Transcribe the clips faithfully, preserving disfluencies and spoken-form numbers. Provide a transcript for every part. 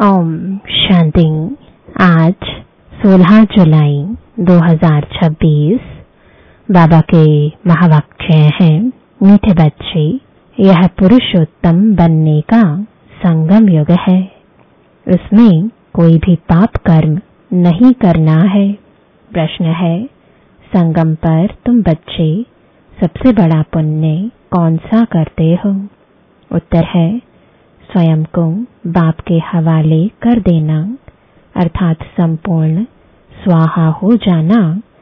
ओम शांति। आज सोलह जुलाई दो हज़ार छब्बीस बाबा के महावाक्य हैं, मीठे बच्चे, यह पुरुषोत्तम बनने का संगम युग है। इसमें कोई भी पाप कर्म नहीं करना है। प्रश्न है, संगम पर तुम बच्चे सबसे बड़ा पुण्य कौन सा करते हो? उत्तर है, स्वयं को बाप के हवाले कर देना, अर्थात संपूर्ण स्वाहा हो जाना,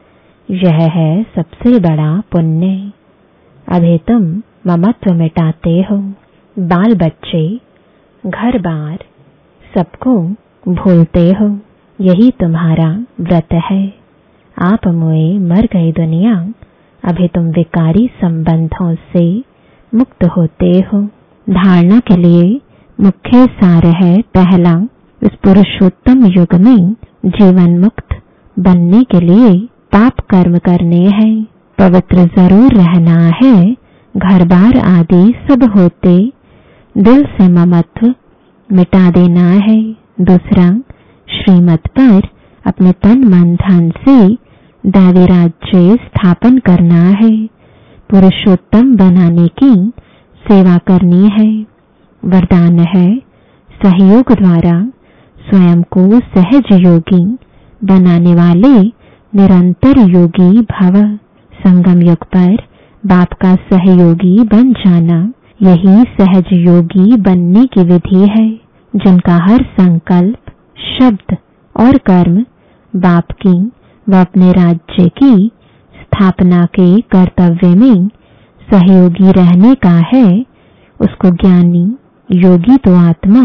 यह है सबसे बड़ा पुण्य। अभी तुम ममत्व मिटाते हो। बाल बच्चे घर बार सबको भूलते हो, यही तुम्हारा व्रत है। आप मोए मर गई दुनिया, अभी तुम विकारी संबंधों से मुक्त होते हो। धारणा के लिए मुख्य सार है, पहला, इस पुरुषोत्तम युग में जीवन मुक्त बनने के लिए पाप कर्म करने हैं, पवित्र जरूर रहना है, घर बार आदि सब होते दिल से ममत्व मिटा देना है। दूसरा, श्रीमत पर अपने तन मन धन से दैवी राज्य स्थापन करना है, पुरुषोत्तम बनाने की सेवा करनी है। वरदान है, सहयोग द्वारा स्वयं को सहज योगी बनाने वाले निरंतर योगी भव। संगम युग पर बाप का सहयोगी बन जाना, यही सहज योगी बनने की विधि है, जिनका हर संकल्प, शब्द और कर्म बाप की व अपने राज्य की स्थापना के कर्तव्य में सहयोगी रहने का है, उसको ज्ञानी योगी तो आत्मा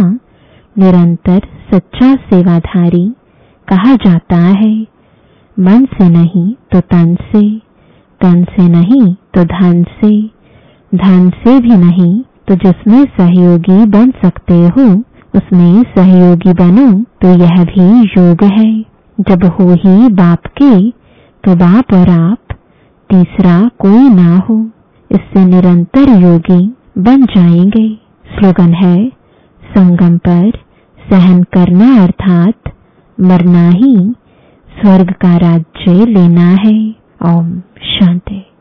निरंतर सच्चा सेवाधारी कहा जाता है। मन से नहीं तो तन से, तन से नहीं तो धन से, धन से भी नहीं तो जिसमें सहयोगी बन सकते हो उसमें सहयोगी बनो, तो यह भी योग है। जब हो ही बाप के तो बाप और आप, तीसरा कोई ना हो, इससे निरंतर योगी बन जाएंगे। स्लोगन है, संगम पर सहन करना अर्थात मरना ही स्वर्ग का राज्य लेना है। ओम शांति।